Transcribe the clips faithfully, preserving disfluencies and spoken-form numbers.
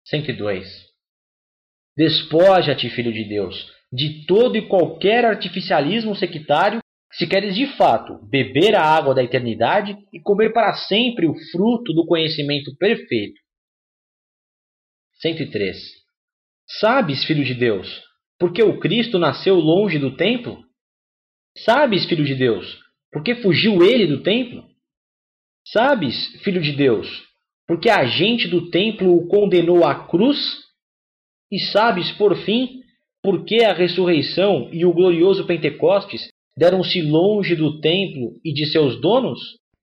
cento e dois. Despoja-te, filho de Deus, de todo e qualquer artificialismo sectário, se queres de fato beber a água da eternidade e comer para sempre o fruto do conhecimento perfeito. cento e três. Sabes, filho de Deus, porque o Cristo nasceu longe do templo? Sabes, filho de Deus, porque fugiu ele do templo? Sabes, filho de Deus, porque a gente do templo o condenou à cruz? E sabes, por fim, porque a ressurreição e o glorioso Pentecostes deram-se longe do templo e de seus donos?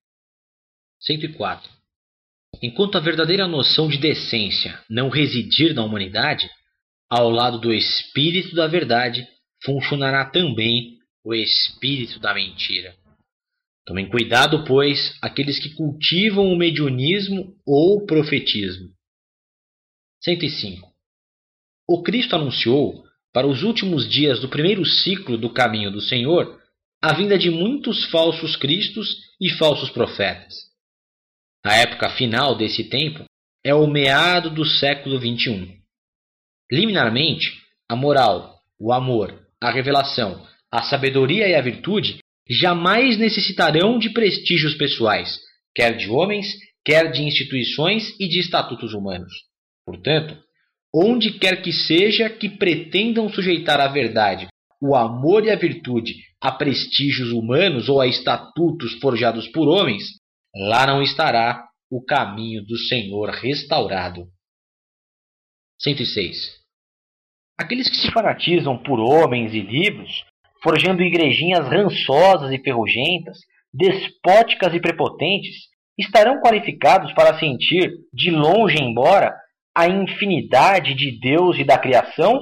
cento e quatro. Enquanto a verdadeira noção de decência não residir na humanidade, ao lado do espírito da verdade funcionará também o espírito da mentira. Tomem cuidado, pois, aqueles que cultivam o mediunismo ou o profetismo. cento e cinco. O Cristo anunciou, para os últimos dias do primeiro ciclo do caminho do Senhor, a vinda de muitos falsos cristos e falsos profetas. A época final desse tempo é o meado do século vinte e um. Liminarmente, a moral, o amor, a revelação, a sabedoria e a virtude jamais necessitarão de prestígios pessoais, quer de homens, quer de instituições e de estatutos humanos. Portanto, onde quer que seja que pretendam sujeitar a verdade, o amor e a virtude a prestígios humanos ou a estatutos forjados por homens, lá não estará o caminho do Senhor restaurado. cento e seis. Aqueles que se fanatizam por homens e livros, forjando igrejinhas rançosas e ferrugentas, despóticas e prepotentes, estarão qualificados para sentir, de longe embora, a infinidade de Deus e da criação?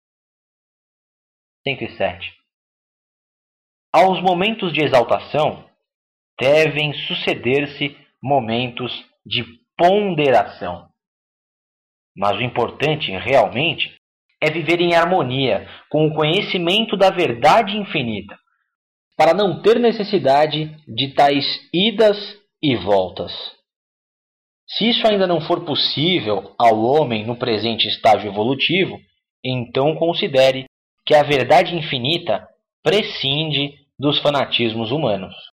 cento e sete. Aos momentos de exaltação, devem suceder-se momentos de ponderação. Mas o importante, realmente, é viver em harmonia com o conhecimento da verdade infinita, para não ter necessidade de tais idas e voltas. Se isso ainda não for possível ao homem no presente estágio evolutivo, então considere que a verdade infinita prescinde dos fanatismos humanos.